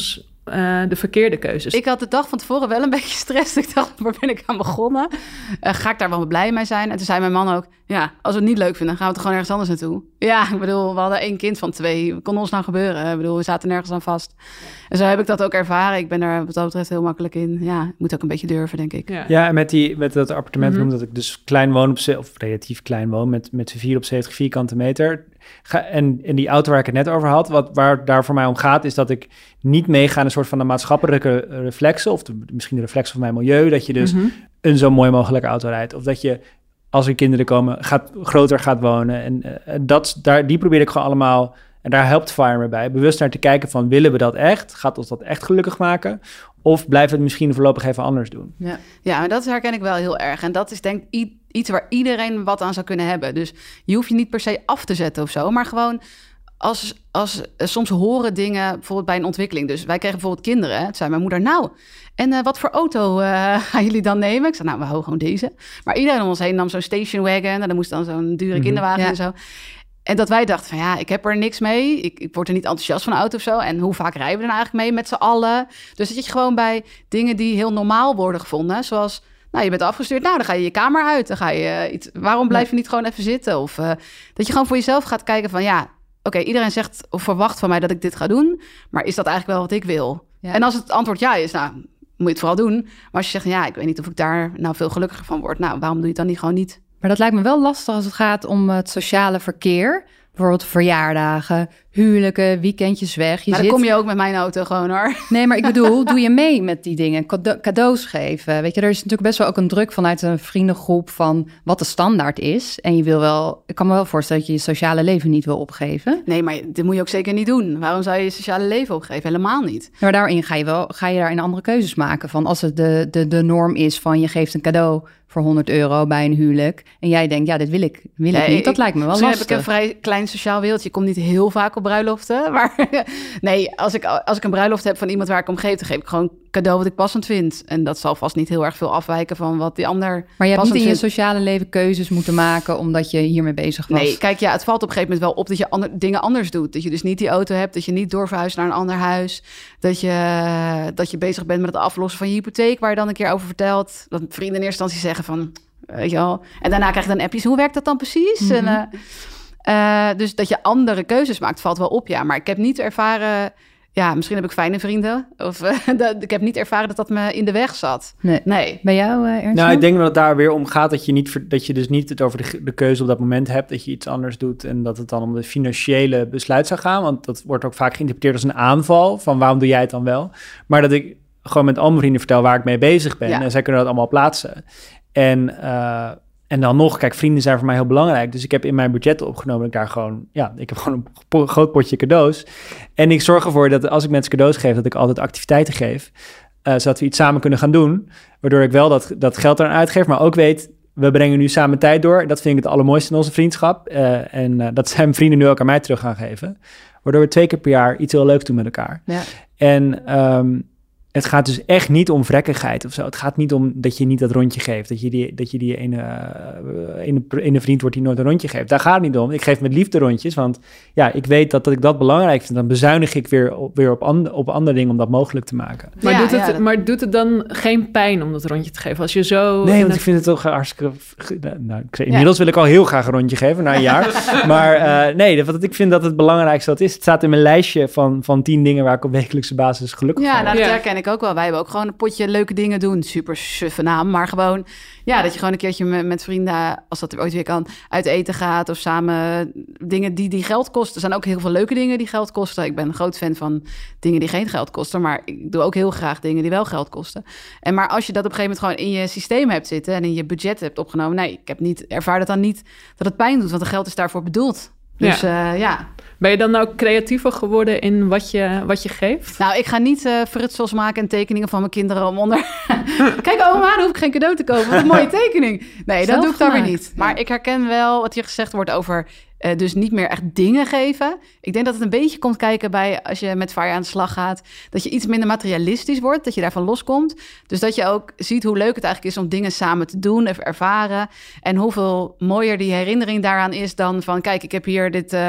uh, de verkeerde keuzes. Ik had de dag van tevoren wel een beetje stress. Ik dacht, waar ben ik aan begonnen? Uh, ga ik daar wel blij mee zijn? En toen zei mijn man ook, ja, als we het niet leuk vinden, gaan we toch gewoon ergens anders naartoe. Ja, ik bedoel, we hadden één kind van twee. Wat kon ons nou gebeuren? Ik bedoel, we zaten nergens aan vast. En zo heb ik dat ook ervaren. Ik ben er wat dat betreft heel makkelijk in. Ja, ik moet ook een beetje durven, denk ik. Ja, ja en met, die, met dat appartement mm-hmm. noemde dat ik dus klein woon op, of relatief klein woon, met, met vier op zeventig vierkante meter. Ga, en, en die auto waar ik het net over had, wat, waar het daar voor mij om gaat, is dat ik niet meega in een soort van de maatschappelijke reflexen, of de, misschien de reflexen van mijn milieu, dat je dus mm-hmm. een zo mooi mogelijke auto rijdt. Of dat je, als er kinderen komen, gaat, groter gaat wonen. En uh, dat, daar, die probeer ik gewoon allemaal, en daar helpt Fire me bij, bewust naar te kijken van, willen we dat echt? Gaat ons dat echt gelukkig maken? Of blijven we het misschien voorlopig even anders doen? Ja, ja, maar dat herken ik wel heel erg. En dat is denk ik iets waar iedereen wat aan zou kunnen hebben. Dus je hoeft je niet per se af te zetten of zo, maar gewoon als, als soms horen dingen bijvoorbeeld bij een ontwikkeling. Dus wij kregen bijvoorbeeld kinderen. Hè? Toen zei mijn moeder, nou, en uh, wat voor auto uh, gaan jullie dan nemen? Ik zei, nou, we houden gewoon deze. Maar iedereen om ons heen nam zo'n station wagon. En dan moest dan zo'n dure mm-hmm. kinderwagen ja. en zo. En dat wij dachten van ja, ik heb er niks mee. Ik, ik word er niet enthousiast van een auto of zo. En hoe vaak rijden we er nou eigenlijk mee met z'n allen? Dus dat je gewoon bij dingen die heel normaal worden gevonden, zoals, nou, je bent afgestuurd, nou, dan ga je je kamer uit. Dan ga je uh, iets, waarom blijf je niet gewoon even zitten? Of uh, dat je gewoon voor jezelf gaat kijken van ja, oké, okay, iedereen zegt of verwacht van mij dat ik dit ga doen. Maar is dat eigenlijk wel wat ik wil? Ja. En als het antwoord ja is, nou, moet je het vooral doen. Maar als je zegt, ja, ik weet niet of ik daar nou veel gelukkiger van word. Nou, waarom doe je het dan niet gewoon niet? Maar dat lijkt me wel lastig als het gaat om het sociale verkeer. Bijvoorbeeld verjaardagen, huwelijken, weekendjes weg. Je maar dan zit... kom je ook met mijn auto gewoon hoor. Nee, maar ik bedoel, doe je mee met die dingen? Cade- cadeaus geven. Weet je, er is natuurlijk best wel ook een druk vanuit een vriendengroep van wat de standaard is. En je wil wel, ik kan me wel voorstellen dat je je sociale leven niet wil opgeven. Nee, maar dit moet je ook zeker niet doen. Waarom zou je je sociale leven opgeven? Helemaal niet. Maar daarin ga je wel, ga je daarin andere keuzes maken. Van als het de, de, de norm is van je geeft een cadeau voor honderd euro bij een huwelijk. En jij denkt, ja, dit wil ik, wil nee, ik niet. Dat ik, lijkt me wel lastig. Heb ik een vrij klein sociaal wereldje. Ik kom niet heel vaak op bruiloften. Maar nee, als ik, als ik een bruiloft heb van iemand waar ik om geef, dan geef ik gewoon cadeau wat ik passend vind. En dat zal vast niet heel erg veel afwijken van wat die ander Maar je hebt niet in vindt. je sociale leven keuzes moeten maken omdat je hiermee bezig was. Nee, kijk, ja, het valt op een gegeven moment wel op dat je ander, dingen anders doet. Dat je dus niet die auto hebt, dat je niet doorverhuist naar een ander huis. Dat je, dat je bezig bent met het aflossen van je hypotheek, waar je dan een keer over vertelt. Dat vrienden in eerste instantie zeggen van, weet je wel. En daarna krijg je dan appjes, hoe werkt dat dan precies? Mm-hmm. En, uh, uh, dus dat je andere keuzes maakt, valt wel op, ja. Maar ik heb niet ervaren, ja, misschien heb ik fijne vrienden. Of uh, dat, ik heb niet ervaren dat dat me in de weg zat. Nee. nee. Bij jou, uh, Ernst? Nou, ik denk dat het daar weer om gaat dat je, niet, dat je dus niet het over de, de keuze op dat moment hebt, dat je iets anders doet en dat het dan om de financiële besluit zou gaan. Want dat wordt ook vaak geïnterpreteerd als een aanval van waarom doe jij het dan wel? Maar dat ik gewoon met al mijn vrienden vertel waar ik mee bezig ben ja. en zij kunnen dat allemaal plaatsen. En, uh, en dan nog, kijk, vrienden zijn voor mij heel belangrijk. Dus ik heb in mijn budget opgenomen, ik daar gewoon, ja, ik heb gewoon een po- groot potje cadeaus. En ik zorg ervoor dat als ik mensen cadeaus geef, dat ik altijd activiteiten geef. Uh, zodat we iets samen kunnen gaan doen. Waardoor ik wel dat, dat geld eraan uitgeef, maar ook weet, we brengen nu samen tijd door. Dat vind ik het allermooiste in onze vriendschap. Uh, en uh, dat zijn vrienden nu ook aan mij terug gaan geven. Waardoor we twee keer per jaar iets heel leuks doen met elkaar. Ja. En um, het gaat dus echt niet om vrekkigheid of zo. Het gaat niet om dat je niet dat rondje geeft. Dat je die, dat je die ene, uh, ene, ene vriend wordt die nooit een rondje geeft. Daar gaat het niet om. Ik geef met liefde rondjes. Want ja, ik weet dat, dat ik dat belangrijk vind. Dan bezuinig ik weer op, weer op, and, op andere dingen om dat mogelijk te maken. Maar, ja, doet het, ja, dat... maar doet het dan geen pijn om dat rondje te geven? Als je zo... Nee, want het... ik vind het toch hartstikke... Nou, ik, inmiddels ja. wil ik al heel graag een rondje geven, na een jaar. maar uh, nee, want ik vind dat het belangrijkste dat is. Het staat in mijn lijstje van, van tien dingen waar ik op wekelijkse basis gelukkig ja, van nou, dat ja. herken ik ook wel. Wij hebben ook gewoon een potje leuke dingen doen. Super suffe naam, maar gewoon... Ja, dat je gewoon een keertje met, met vrienden, als dat ooit weer kan, uit eten gaat. Of samen dingen die, die geld kosten. Er zijn ook heel veel leuke dingen die geld kosten. Ik ben een groot fan van dingen die geen geld kosten. Maar ik doe ook heel graag dingen die wel geld kosten. En maar als je dat op een gegeven moment gewoon in je systeem hebt zitten en in je budget hebt opgenomen. Nee, ik heb niet, ervaar dat dan niet dat het pijn doet. Want het geld is daarvoor bedoeld. Dus ja. Uh, ja. Ben je dan nou creatiever geworden in wat je, wat je geeft? Nou, ik ga niet uh, frutsels maken en tekeningen van mijn kinderen om onder... Kijk, oma, dan hoef ik geen cadeau te kopen. Wat een mooie tekening. Nee, dat doe ik dan weer niet. Maar ik herken wel wat hier gezegd wordt over... Uh, dus niet meer echt dingen geven. Ik denk dat het een beetje komt kijken bij... als je met Fire aan de slag gaat... dat je iets minder materialistisch wordt. Dat je daarvan loskomt. Dus dat je ook ziet hoe leuk het eigenlijk is... om dingen samen te doen, even ervaren. En hoeveel mooier die herinnering daaraan is dan van... kijk, ik heb hier dit... Uh,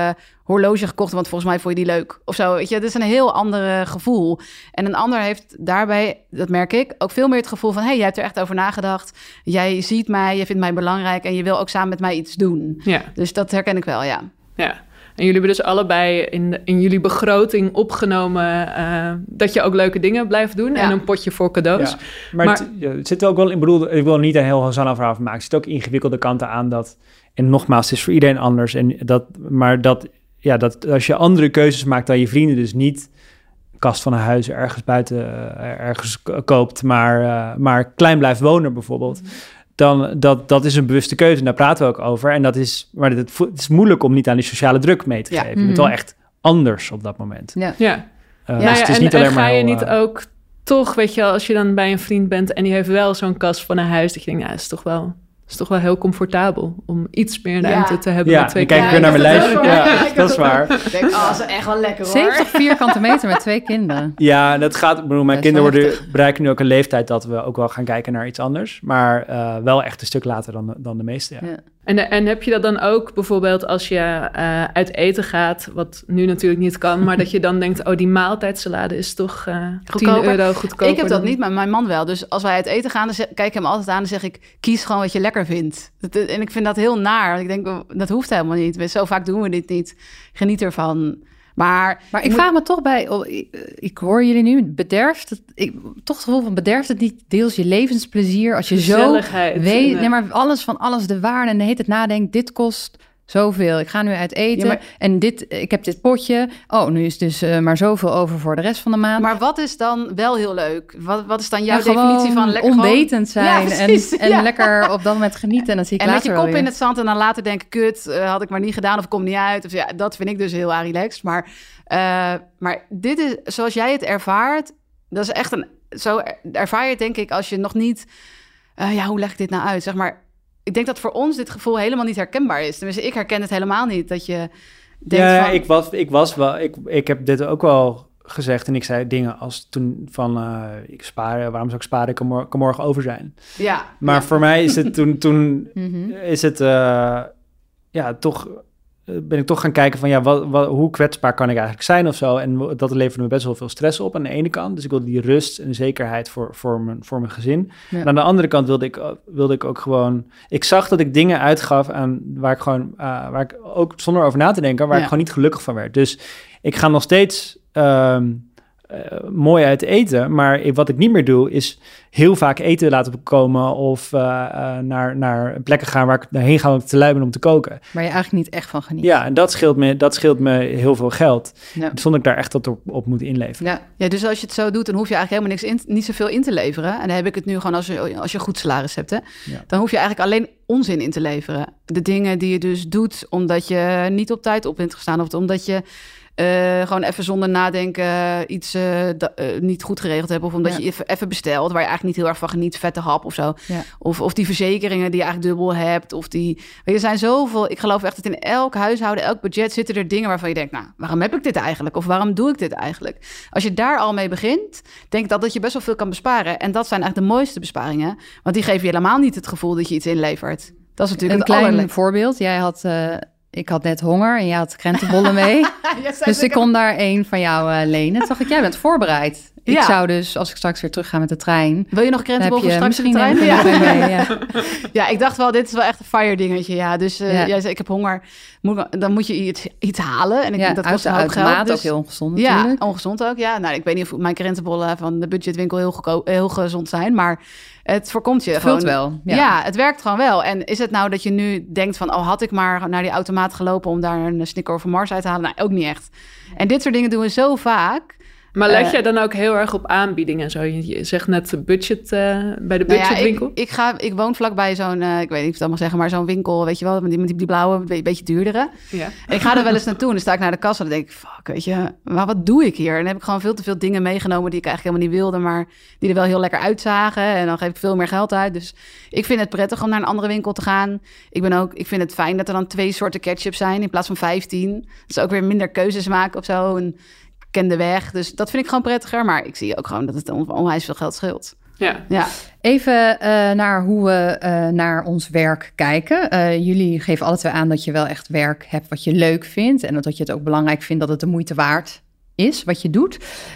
horloge gekocht, want volgens mij vond je die leuk. Of zo, weet je. Het is een heel ander gevoel. En een ander heeft daarbij, dat merk ik, ook veel meer het gevoel van... hé, hey, jij hebt er echt over nagedacht. Jij ziet mij, je vindt mij belangrijk... en je wil ook samen met mij iets doen. Ja. Dus dat herken ik wel, ja. Ja. En jullie hebben dus allebei in, in jullie begroting opgenomen... Uh, dat je ook leuke dingen blijft doen... Ja. en een potje voor cadeaus. Ja, maar, maar het, ja, het zit ook wel in, bedoel, ik wil niet een heel Hosanna-verhaal van maken. Er zitten ook ingewikkelde kanten aan dat... en nogmaals, het is voor iedereen anders. En dat, maar dat, ja, dat als je andere keuzes maakt dan je vrienden... dus niet een kast van een huis ergens buiten uh, ergens koopt... maar, uh, maar klein blijft wonen bijvoorbeeld... Mm-hmm. Dan dat, dat is een bewuste keuze en daar praten we ook over. En dat is, maar het, het is moeilijk om niet aan die sociale druk mee te ja. geven. Je bent wel echt anders op dat moment. Ja. Ja. Uh, ja, dus ja, het is en, niet en alleen ga maar je heel, niet uh, ook toch, weet je wel, als je dan bij een vriend bent en die heeft wel zo'n kast van een huis, dat je denkt, nou, is toch wel, is toch wel heel comfortabel om iets meer ruimte Ja. te hebben. Ja, met twee dan kijk ik weer kinderen. naar mijn lijstje. Ja, dat is waar. Ik denk, oh, dat is echt wel lekker hoor. zeventig vierkante meter met twee kinderen. Ja, dat gaat. Ik bedoel, mijn Dat is kinderen wel worden, bereiken nu ook een leeftijd dat we ook wel gaan kijken naar iets anders. Maar uh, wel echt een stuk later dan de, dan de meeste. Ja. Ja. En, en heb je dat dan ook bijvoorbeeld als je uh, uit eten gaat, wat nu natuurlijk niet kan, maar dat je dan denkt, oh, die maaltijdsalade is toch uh, tien euro goedkoper? Ik heb dat dan... niet, maar mijn man wel. Dus als wij uit eten gaan, dan zeg, kijk ik hem altijd aan en zeg ik, kies gewoon wat je lekker vindt. Dat, en ik vind dat heel naar, want ik denk, oh, dat hoeft helemaal niet. Zo vaak doen we dit niet. Geniet ervan. Maar, Maar ik moet... vraag me toch bij, oh, ik, ik hoor jullie nu, bederft het, ik, toch het gevoel van bederft het niet deels je levensplezier als je zo Gezelligheid, weet, ja. nee, maar alles van alles de waarde en de heet het nadenkt, dit kost zoveel. Ik ga nu uit eten Ja, maar- en dit, ik heb dit potje. Oh, nu is dus uh, maar zoveel over voor de rest van de maand. Maar wat is dan wel heel leuk? Wat, wat is dan jouw Ja, gewoon definitie van lekker onwetend zijn Ja, precies, en, en ja. lekker op dat moment genieten en dan zie ik En met je later kop wel in weer. het zand en dan later denken, kut, uh, had ik maar niet gedaan of kom niet uit. Of ja, dat vind ik dus heel relaxed. Maar, uh, maar dit is, zoals jij het ervaart, dat is echt een, zo ervaar je het denk ik als je nog niet, uh, ja, hoe leg ik dit nou uit? Zeg maar, ik denk dat voor ons dit gevoel helemaal niet herkenbaar is. Tenminste, ik herken het helemaal niet, dat je denkt Ja, van... ik was, ik was wel, ik, ik heb dit ook wel gezegd en ik zei dingen als toen van, uh, ik spaar, waarom zou ik sparen, ik kan, mor- kan morgen over zijn. Ja, Maar ja. voor mij is het toen, toen Mhm. is het, uh, ja, toch uh, ben ik toch gaan kijken van, ja, wat, wat, hoe kwetsbaar kan ik eigenlijk zijn of zo. En dat leverde me best wel veel stress op aan de ene kant. Dus ik wilde die rust en zekerheid voor, voor, mijn, voor mijn gezin. Ja. En aan de andere kant wilde ik, wilde ik ook gewoon, ik zag dat ik dingen uitgaf aan waar ik gewoon, uh, waar ik ook zonder over na te denken, waar Ja. ik gewoon niet gelukkig van werd. Dus ik ga nog steeds um, uh, mooi uit eten, maar ik, wat ik niet meer doe is heel vaak eten laten komen of uh, uh, naar, naar plekken gaan waar ik heen ga om te lui ben om te koken. Waar je eigenlijk niet echt van geniet. Ja, en dat scheelt me, dat scheelt me heel veel geld. Ja. Zonder ik daar echt wat op, op moet inleveren. Ja. Ja, dus als je het zo doet, dan hoef je eigenlijk helemaal niks in, niet zoveel in te leveren. En dan heb ik het nu gewoon als je, als je een goed salaris hebt, hè. Ja. Dan hoef je eigenlijk alleen onzin in te leveren. De dingen die je dus doet omdat je niet op tijd op bent gestaan of omdat je uh, gewoon even zonder nadenken iets uh, da, uh, niet goed geregeld hebt of omdat Ja. je even, even bestelt waar je eigenlijk niet heel erg van geniet, vette hap of zo. Ja. Of, of die verzekeringen die je eigenlijk dubbel hebt of die... Weet je, er zijn zoveel... Ik geloof echt dat in elk huishouden, elk budget zitten er dingen waarvan je denkt, nou, waarom heb ik dit eigenlijk? Of waarom doe ik dit eigenlijk? Als je daar al mee begint, denk ik dat, dat je best wel veel kan besparen. En dat zijn eigenlijk de mooiste besparingen. Want die geven je helemaal niet het gevoel dat je iets inlevert. Dat is natuurlijk Een het klein allerleukste. voorbeeld. Jij had, uh, ik had net honger en jij had krentenbollen mee. Dus ik kon daar één van jou uh, lenen. Toen dacht ik, jij bent voorbereid. Ik Ja. zou dus, als ik straks weer terug ga met de trein... Wil je nog Dan heb krentenbol voor je straks in de misschien trein? een Ja. mee, ja. Ja, ik dacht wel, dit is wel echt een fire dingetje. Ja, dus uh, Ja. jij zei, ik heb honger. Moet, dan moet je iets, iets halen. En ik, Ja, dat uit kost de een hoop automaat geld. Dus, ook heel ongezond ja, natuurlijk. ongezond ook. Ja, nou, ik weet niet of mijn krentenbollen van de budgetwinkel heel, goedkoop, heel gezond zijn. Maar het voorkomt je Het gewoon. vult wel. Ja. Ja. het werkt gewoon wel. En is het nou dat je nu denkt van... oh, had ik maar naar die automaat gelopen... om daar een Snicker of een Mars uit te halen? Nou, ook niet echt. En dit soort dingen doen we zo vaak... Maar let Uh, jij dan ook heel erg op aanbiedingen en zo? Je, je zegt net de budget, uh, bij de Nou ja, budgetwinkel. ik, ik, ga, ik woon vlakbij zo'n... Uh, ik weet niet of ik het allemaal zeggen... maar zo'n winkel, weet je wel... met die, met die, die blauwe, een beetje, beetje duurdere. Ja. En ik ga er wel eens naartoe en dan sta ik naar de kassa... en dan denk ik, fuck, weet je... maar wat doe ik hier? En dan heb ik gewoon veel te veel dingen meegenomen... die ik eigenlijk helemaal niet wilde... maar die er wel heel lekker uitzagen. En dan geef ik veel meer geld uit. Dus ik vind het prettig om naar een andere winkel te gaan. Ik, ben ook, ik vind het fijn dat er dan twee soorten ketchup zijn... in plaats van vijftien. Dus ook weer minder keuzes maken of zo... En, ken de weg. Dus dat vind ik gewoon prettiger. Maar ik zie ook gewoon dat het on- onwijs veel geld scheelt. Ja. Ja. Even uh, naar hoe we uh, naar ons werk kijken. Uh, jullie geven alle twee aan dat je wel echt werk hebt wat je leuk vindt. En dat je het ook belangrijk vindt dat het de moeite waard is wat je doet.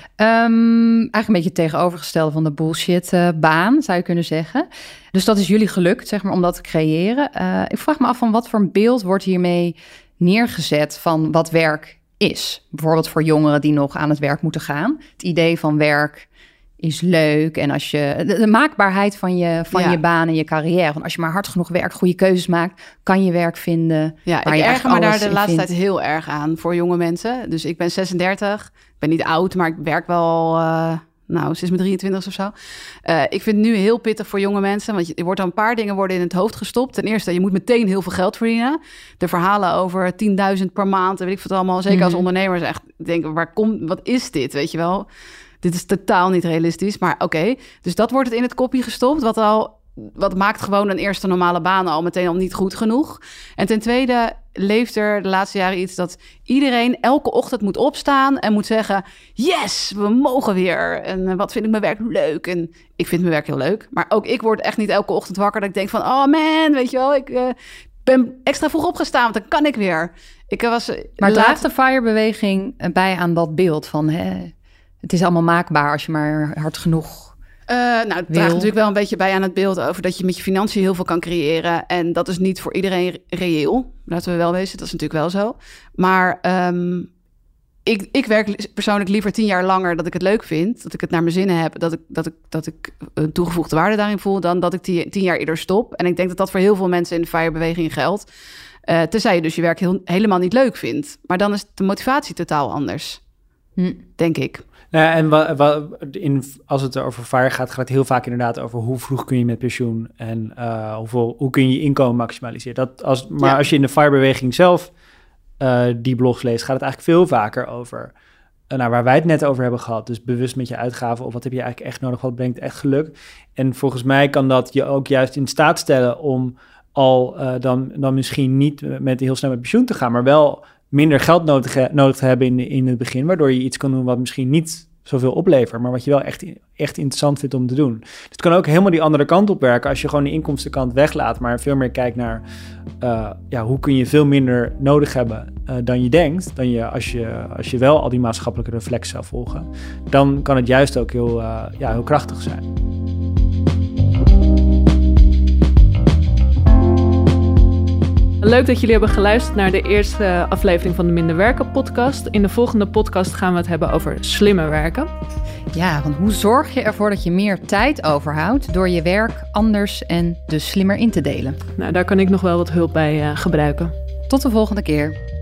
Um, eigenlijk een beetje het tegenovergestelde van de bullshit uh, baan, zou je kunnen zeggen. Dus dat is jullie gelukt, zeg maar, om dat te creëren. Uh, ik vraag me af van wat voor een beeld wordt hiermee neergezet van wat werk is. Bijvoorbeeld voor jongeren die nog aan het werk moeten gaan. Het idee van werk is leuk. En als je de, de maakbaarheid van je, van ja. je baan en je carrière. Want als je maar hard genoeg werkt, goede keuzes maakt, kan je werk vinden. Ja, waar ik je erger me daar de laatste vindt. tijd heel erg aan voor jonge mensen. Dus ik ben zesendertig. Ik ben niet oud, maar ik werk wel, uh, nou, sinds mijn drieëntwintigste of zo. Uh, ik vind het nu heel pittig voor jonge mensen. Want je, er wordt dan een paar dingen worden in het hoofd gestopt. Ten eerste, je moet meteen heel veel geld verdienen. De verhalen over tienduizend per maand, weet ik wat allemaal. Zeker mm-hmm. als ondernemers echt denken, waar komt, wat is dit, weet je wel? Dit is totaal niet realistisch, maar oké. Okay. Dus dat wordt het in het kopje gestopt, wat al, wat maakt gewoon een eerste normale baan al meteen al niet goed genoeg. En ten tweede leeft er de laatste jaren iets dat iedereen elke ochtend moet opstaan en moet zeggen, yes, we mogen weer. En wat vind ik mijn werk leuk? En ik vind mijn werk heel leuk, maar ook ik word echt niet elke ochtend wakker dat ik denk van, oh man, weet je wel, ik uh, ben extra vroeg opgestaan, want dan kan ik weer. Ik was. Maar draagt de FIRE-beweging bij aan dat beeld van, hè, het is allemaal maakbaar als je maar hard genoeg uh, Nou, het draagt natuurlijk wel een beetje bij aan het beeld over dat je met je financiën heel veel kan creëren. En dat is niet voor iedereen reëel. Laten we wel wezen, dat is natuurlijk wel zo. Maar um, ik, ik werk persoonlijk liever tien jaar langer dat ik het leuk vind. Dat ik het naar mijn zinnen heb. Dat ik, dat ik, dat ik een toegevoegde waarde daarin voel. Dan dat ik tien, tien jaar eerder stop. En ik denk dat dat voor heel veel mensen in de FIRE-beweging geldt. Uh, tenzij je dus je werk heel, helemaal niet leuk vindt. Maar dan is de motivatie totaal anders. Hm. Denk ik. Ja, en wa, wa, in, als het over FIRE gaat, gaat het heel vaak inderdaad over hoe vroeg kun je met pensioen en uh, hoeveel, hoe kun je je inkomen maximaliseren. Dat als, maar ja. als je in de FIRE-beweging zelf uh, die blogs leest, gaat het eigenlijk veel vaker over, uh, nou, waar wij het net over hebben gehad, dus bewust met je uitgaven of wat heb je eigenlijk echt nodig, wat brengt echt geluk. En volgens mij kan dat je ook juist in staat stellen om al uh, dan, dan misschien niet met heel snel met pensioen te gaan, maar wel minder geld nodig, nodig te hebben in, in het begin, waardoor je iets kan doen wat misschien niet zoveel oplevert, maar wat je wel echt, echt interessant vindt om te doen. Dus het kan ook helemaal die andere kant op werken als je gewoon de inkomstenkant weglaat, maar veel meer kijkt naar uh, ja, hoe kun je veel minder nodig hebben uh, dan je denkt, dan je als, je als je wel al die maatschappelijke reflex zou volgen, dan kan het juist ook heel, uh, ja, heel krachtig zijn. Leuk dat jullie hebben geluisterd naar de eerste aflevering van de Minder Werken podcast. In de volgende podcast gaan we het hebben over slimmer werken. Ja, want hoe zorg je ervoor dat je meer tijd overhoudt door je werk anders en dus slimmer in te delen? Nou, daar kan ik nog wel wat hulp bij uh, gebruiken. Tot de volgende keer.